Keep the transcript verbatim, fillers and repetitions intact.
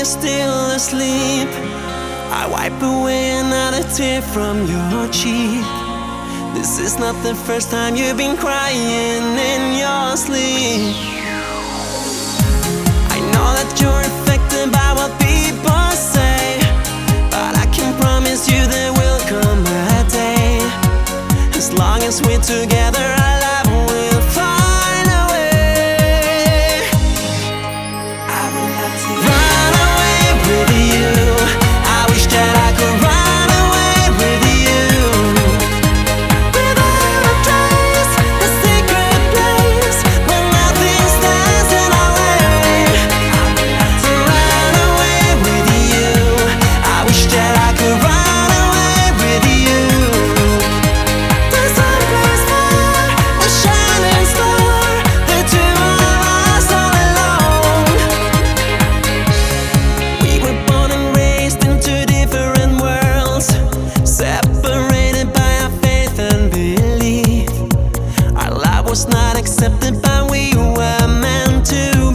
still asleep, I wipe away another tear from your cheek. This is not the first time you've been crying in your sleep. I know that you're affected by what people say, but I can promise you there will come a day. As long as we're together, our love will find a way. I would love to run away with you. I wish that I could run away with you. Without a trace, a secret place where nothing stands in our way. I would love to run away with you. I wish that I could run away with you. There's some place far, a shining star, the two of us all alone. We were born and raised in two different worlds, separated by our faith and belief. Our love was not accepted, but we were meant to